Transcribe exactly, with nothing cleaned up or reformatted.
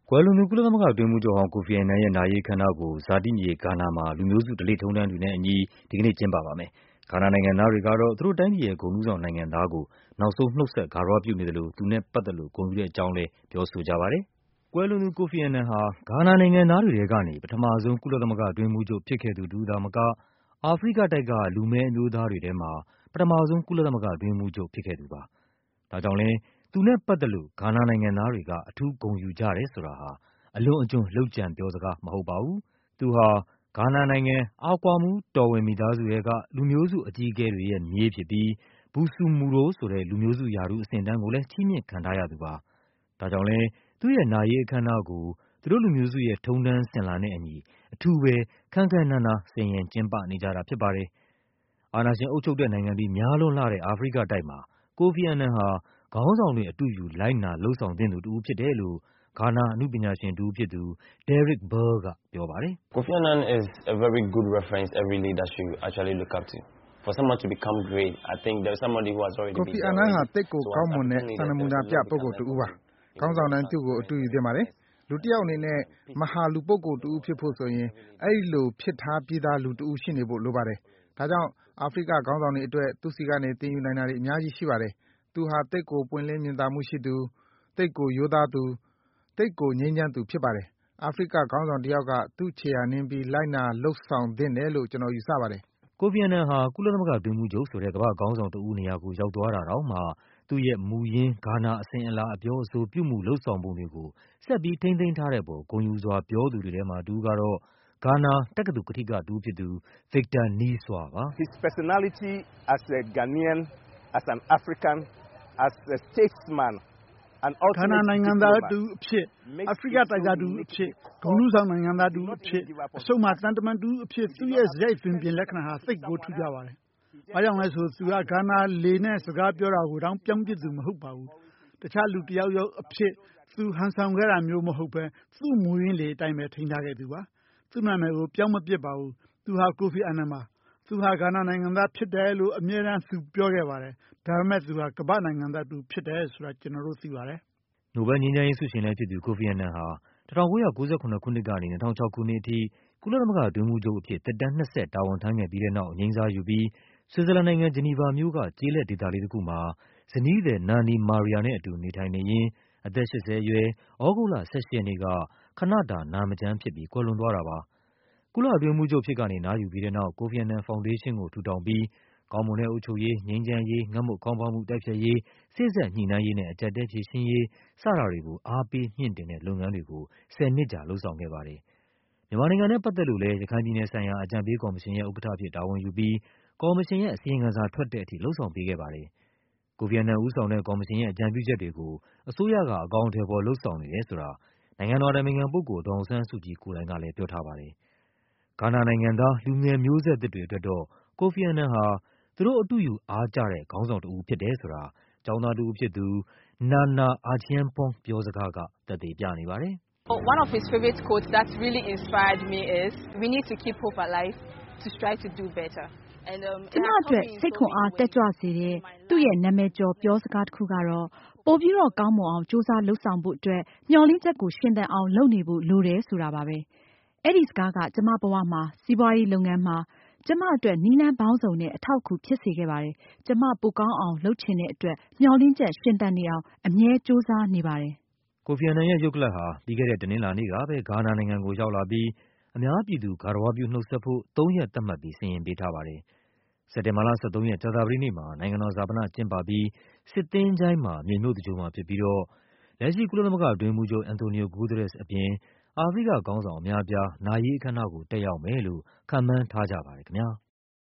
ကွယ်လွန်သူ ကုလသမဂ္ဂအတွင်းရေးမှူးချုပ်ဟောင်း ကိုဖီ အာနန်ရဲ့ နာရေးအခမ်းအနားကို ဇာတိမြေဂါနာမှာ လူမျိုးစု ဓလေ့ထုံးတမ်းတွေနဲ့အညီ ဒီကနေ့ကျင်းပပါမယ်။ ဂါနာနိုင်ငံသားတွေကတော့ သူတို့တိုင်းပြည်ရဲ့ ဂုဏ်ထူးဆောင်နိုင်ငံသားကို နောက်ဆုံး နှုတ်ဆက် ဂါရဝပြုနေသလို သူနဲ့ပတ်သက်လို့ ဂုဏ်ယူတဲ့အကြောင်းလည်း ပြောဆိုကြပါတယ်။ ကွယ်လွန်သူ ကိုဖီ အာနန်ဟာ ဂါနာနိုင်ငံသားတွေထဲကနေ ပထမဆုံး ကုလသမဂ္ဂအတွင်းရေးမှူးချုပ် ဖြစ်ခဲ့သူတဦးသာမက အာဖရိကတိုက်က လူမည်းအမျိုးသားတွေထဲမှာ ပထမဆုံး ကုလသမဂ္ဂအတွင်းရေးမှူးချုပ် ဖြစ်ခဲ့သူပါ။ ဒါကြောင့်လည်း သူနဲ့ပတ်သက်လို့ ဂါနာနိုင်ငံသားတွေက အထူးဂုဏ်ယူကြတယ်ဆိုတာဟာ အလွန်အကျွံ လုပ်ကြံပြောစကားမဟုတ်ပါဘူး။ သူဟာ ဂါနာနိုင်ငံ၊ အာကွာမူး တော်ဝင်မိသားစုထဲက လူမျိုးစုအကြီးအကဲတွေရဲ့မြေးဖြစ်ပြီး Busumuro ဆိုတဲ့ လူမျိုးစုရာထူးအဆင့်အတန်းကိုလည်း ချီးမြှင့်ခံထားရသူပါ။ ဒါကြောင့်လည်း သူ့ရဲ့နာရေးအခမ်းအနားကို သူတို့လူမျိုးစုရဲ့ ထုံးတမ်းစဉ်လာနဲ့အညီ အထူးပဲ ခမ်းခမ်းနားနား ဆင်ယင်ကျင်းပနေကြတာဖြစ်ပါတယ်။ အာဏာရှင်အုပ်ချုပ်တဲ့နိုင်ငံတွေ များလွန်းလှတဲ့ အာဖရိကတိုက်မှာ ကိုဖီ အာနန်ဟာ ခေါင်းဆောင်တွေအတုယူ လိုက်နာလုပ်ဆောင်သင့်သူတဦးဖြစ်တယ်လို့ ဂါနာ အနုပညာရှင်တဦးဖြစ်သူ Derrick Bell ကပြောပါတယ်။ “Kofi Annan က သိပ်ကိုကောင်းမွန်တဲ့ စံနမူနာပြပုဂ္ဂိုလ်တဦးပါ။ ခေါင်းဆောင်တိုင်း သူ့ကို အတုယူသင့်ပါတယ်။ လူတယောက်အနေနဲ့ မဟာလူပုဂ္ဂိုလ်တဦးဖြစ်ဖို့ဆိုရင် အဲဒီလိုဖြစ်ထားပြီးသား လူတဦးရှိနေဖို့လိုပါတယ်။ ဒါကြောင့် အာဖရိကခေါင်းဆောင်တွေအတွက် သူ့ဆီကနေ သင်ယူနိုင်တာတွေ အများကြီးရှိပါတယ်။ သူဟာ သိပ်ကို ပွင့်လင်းမြင်သာမှုရှိသူ၊ သိပ်ကို ရိုးသားသူ၊ သိပ်ကို ငြိမ်းချမ်းသူဖြစ်ပါတယ်။ အာဖရိကခေါင်းဆောင်တယောက်က သူ့ခြေရာနင်းပြီး လိုက်နာလုပ်ဆောင်သင့်တယ်လို့ ကျနော်ယူဆပါတယ်။ ” ကိုဖီ အာနန်ဟာ ကုလသမဂ္ဂအတွင်းရေးမှူးချုပ်ဆိုတဲ့ ကမ္ဘာ့ခေါင်းဆောင်တဦးနေရာကို ရောက်သွားတာတောင်မှ သူ့ရဲ့ မူရင်း ဂါနာအစဉ်အလာ အပြောအဆို ပြုမှုလုပ်ဆောင်ပုံတွေကို ဆက်ပြီး ထိန်းသိမ်းထားတဲ့အပေါ် ဂုဏ်ယူစွာ ပြောသူတွေထဲမှာ တဦးကတော့ ဂါနာ တက္ကသိုလ်ကထိကတဦးဖြစ်သူ Victor Niswa ပါ။ “ ဂါနာနိုင်ငံသားတဦးအဖြစ်၊ အာဖရိကတိုက်ကတဦးအဖြစ်၊ ဂုဏ်ထူးဆောင်နိုင်ငံသားတဦးအဖြစ်၊ အဆုံးမှာ သံတမန်တဦးအဖြစ် သူ့ရဲ့ စရိုက်သွင်ပြင်လက္ခဏာဟာ သိပ်ကိုထူးခြားပါတယ်။ ဘာ့ကြောင့်လဲဆို သူက ဂါနာလေနဲ့ စကားပြောတာကိုတောင် ပြောင်းပစ်သူမဟုတ်ပါဘူး။ တခြားလူတယောက်ယောက်အဖြစ် သူဟန်ဆောင်ခဲ့တာမျိုးမဟုတ်ဘဲ သူ့မူရင်းလေအတိုင်းပဲ ထိန်းထားခဲ့သူပါ။ သူ့နာမည်ကို ပြောင်းမပစ်ပါဘူး။ သူဟာ ကိုဖီ အာနန်ပါ။ သူဟာ ဂါနာနိုင်ငံသားဖြစ်တယ်လို့ အမြဲတမ်း သူပြောခဲ့ပါတယ်။ ဒါပေမယ့် သူဟာ ကမ္ဘာ့နိုင်ငံသားတဦးဖြစ်တယ်ဆိုတာ ကျနော်တို့သိပါတယ်။ ” နိုဘဲလ်ငြိမ်းချမ်းရေးဆုရှင်လည်းဖြစ်သူ ကိုဖီ အာနန်ဟာ ၁၉၉၇ ခုနှစ်ကနေ ၂၀၀၆ ခုနှစ်အထိ ကုလသမဂ္ဂအတွင်းရေးမှူးချုပ်အဖြစ် သက်တမ်းနှစ်ဆက် တာဝန်ထမ်းခဲ့ပြီးတဲ့နောက် အငြိမ်းစားယူပြီး ဆွစ်ဇာလန်နိုင်ငံ၊ ဂျနီဗာမြို့က ကျေးလက်ဒေသလေးတခုမှာ ဇနီးသည် Nanny Maria နဲ့အတူ နေထိုင်နေရင်း အသက် ၈၀ အရွယ်၊ သြဂုတ်လ ၁၈ ရက်နေ့က ခနတာ နာမကျန်းဖြစ်ပြီး ကွယ်လွန်သွားတာပါ။ ကုလအတွင်းရေးမှူးချုပ်အဖြစ်ကနေ အနားယူပြီးတဲ့နောက် ကိုဖီ အာနန်ဖောင်ဒေးရှင်းကို ထူထောင်ပြီး ကောင်းမွန်တဲ့အုပ်ချုပ်ရေး၊ ငြိမ်းချမ်းရေး၊ ငတ်မွတ်ခေါင်းပါးမှု တိုက်ဖျက်ရေး၊ စေ့စပ်ညှိနှိုင်းရေးနဲ့ အကျပ်အတည်းဖြေရှင်းရေး စတာတွေကို အားပေးမြှင့်တင်တဲ့လုပ်ငန်းတွေကို ဆယ်နှစ်ကြာ လုပ်ဆောင်ခဲ့ပါတယ်။ မြန်မာနိုင်ငံနဲ့ပတ်သက်လို့လည်း ရခိုင်ပြည်နယ်ဆိုင်ရာ အကြံပေးကော်မရှင်ရဲ့ ဥက္ကဋ္ဌအဖြစ် တာဝန်ယူပြီး ကော်မရှင်ရဲ့ အစီရင်ခံစာထွက်တဲ့အထိ လုပ်ဆောင်ပေးခဲ့ပါတယ်။ ကိုဖီ အာနန်ဦးဆောင်တဲ့ ကော်မရှင်ရဲ့ အကြံပြုချက်တွေကို အစိုးရက အကောင်အထည်ဖော် လုပ်ဆောင်နေတယ်ဆိုတာ နိုင်ငံတော်အတိုင်ပင်ခံပုဂ္ဂိုလ် ဒေါ်အောင်ဆန်းစုကြည်ကိုယ်တိုင်ကလည်း ပြောထားပါတယ်။ ဂါနာနိုင်ငံသား လူငယ်မျိုးဆက်သစ်တွေအတွက်တော့ ကိုဖီ အာနန်ဟာ သူတို့အတုယူအားကျတဲ့ ခေါင်းဆောင်တဦးဖြစ်တယ်ဆိုတာ ကျောင်းသားတဦးဖြစ်သူ Nana Achiampong ပြောစကားက သက်သေပြနေပါတယ်။ “ကျမအတွက် စိတ်ခွန်အားတက်ကြွစေတဲ့ သူ့ရဲ့နာမည်ကျော်ပြောစကားတခုကတော့ ပိုပြီးတော့ကောင်းမွန်အောင် ကြိုးစားလုပ်ဆောင်ဖို့အတွက် မျှော်လင့်ချက်ကို ရှင်သန်အောင် လုပ်နေဖို့လိုတယ်ဆိုတာပါပဲ။ အဲဒီစကားက ကျမဘဝမှာ၊ စီးပွားရေးလုပ်ငန်းမှာ ကျမအတွက် နည်းလမ်းပေါင်းစုံနဲ့ အထောက်အကူဖြစ်စေခဲ့ပါတယ်။ ကျမ ပိုကောင်းအောင်လုပ်ချင်တဲ့အတွက် မျှော်လင့်ချက်ရှင်သန်နေအောင် အမြဲကြိုးစားနေပါတယ်။ ” ကိုဖီ အာနန်ရဲ့ရုပ်ကလပ်ဟာ ပြီးခဲ့တဲ့ တနင်္လာနေ့ကပဲ ဂါနာနိုင်ငံကိုရောက်လာပြီး အများပြည်သူ ဂါရဝပြုနှုတ်ဆက်ဖို့ သုံးရက်သတ်မှတ်ပြီး စာရင်းပေးထားပါတယ်။ စက်တင်ဘာလ ၁၃ ရက် ကြာသပတေးနေ့မှာ နိုင်ငံတော်ဈာပနကျင်းပပြီး စစ်သင်္ချိုင်းမှာ မြေမြှုပ်သင်္ဂြိုဟ်မှာဖြစ်ပြီးတော့ လက်ရှိ ကုလသမဂ္ဂအတွင်းရေးမှူးချုပ် Antonio Guterres အပြင် အာဖရိကခေါင်းဆောင်အများအပြား နာရေးအခမ်းအနားကို တက်ရောက်မယ်လို့ ခန့်မှန်းထားကြပါတယ်ခင်ဗျား။